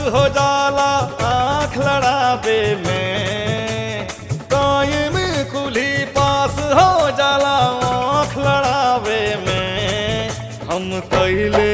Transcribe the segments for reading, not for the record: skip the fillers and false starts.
हो जाला आँख लड़ावे में, टाइम कुली पास हो जाला आँख लड़ावे में। हम कहिले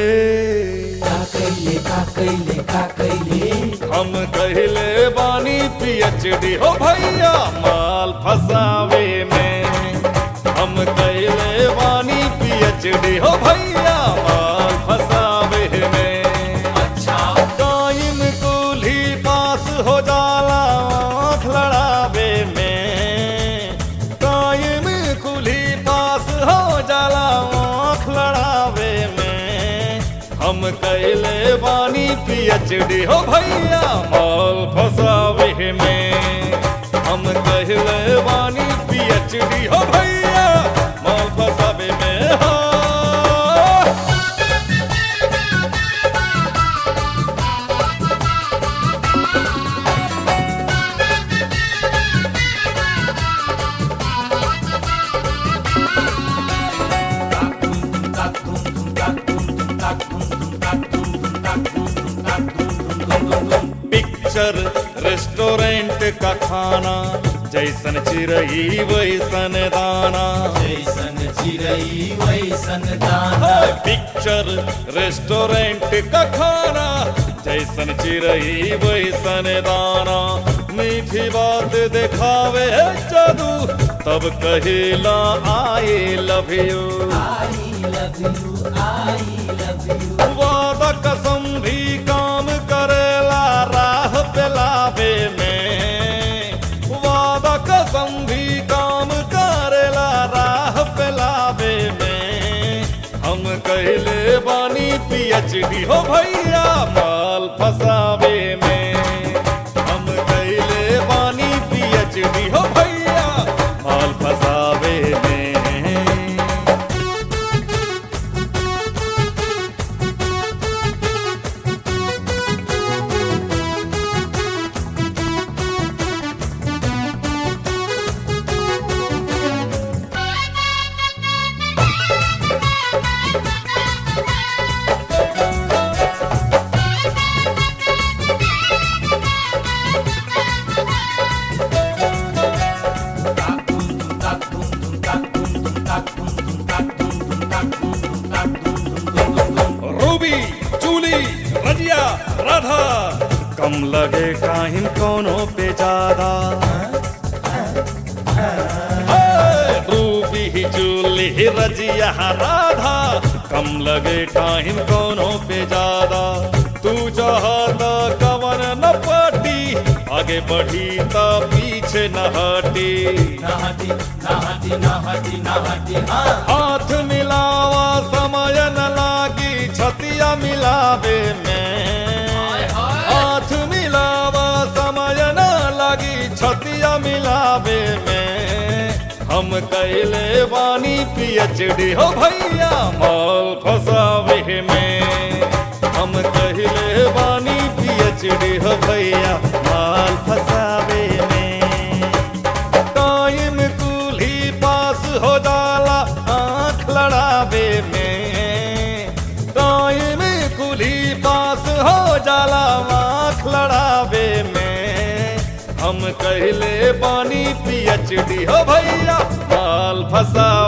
हम कहिले बानी पीएचडी हो भैया माल फसावे में। हम कहिले बानी पीएचडी हो भैया माल फसावे में। अच्छा टाइम कुली पास हो जाला आँख लड़ावे में, टाइम कुली पास हो जाला आँख लड़ावे में। हम कहिले बानी पीएचडी हो भैया माल फसावे में। हम कहिले बानी पीएचडी हो भैया माल फसावे में। हाँ पिक्चर रेस्टोरेंट का खाना, जैसन चिरई वैसन दाना। जैसन चिरई वैसन दाना। पिक्चर रेस्टोरेंट का खाना, जैसन चिरई वैसन दाना। मीठी बात दिखावे जादू, तब कहेला आई लव यू। वादा कसम भी काम करेला राह पे लावे में। वादा कसम भी काम करेला राह पे लावे में। हम कहले बानी पीएचडी हो भैया माल फसावे में। हम कहले बानी पीएचडी हो भैया माल फसावे में। रूबी जूली रजिया राधा, कम लगे काहिन कोनो पे ज्यादा। रूबी जूली रजिया राधा, कम लगे काहिन कोनो पे ज्यादा। तू चाहता कवन न पाटी, आगे बढ़ी ता पीछे न हटी। हाथ मिलावा समय न लागी छतिया मिलावे में। हाथ मिलावा समय न लागी छतिया मिलावे में। हम कहले बानी पीएचडी हो भैया माल फसावे में। हम कहले बानी पीएचडी हो भैया माल फसावे में। टाइम कुली पास हो जाला आँख लड़ावे में। टाइम कुली पास हो जाला आँख लड़ावे में। हम कहले बानी पीएचडी हो भैया माल फसावे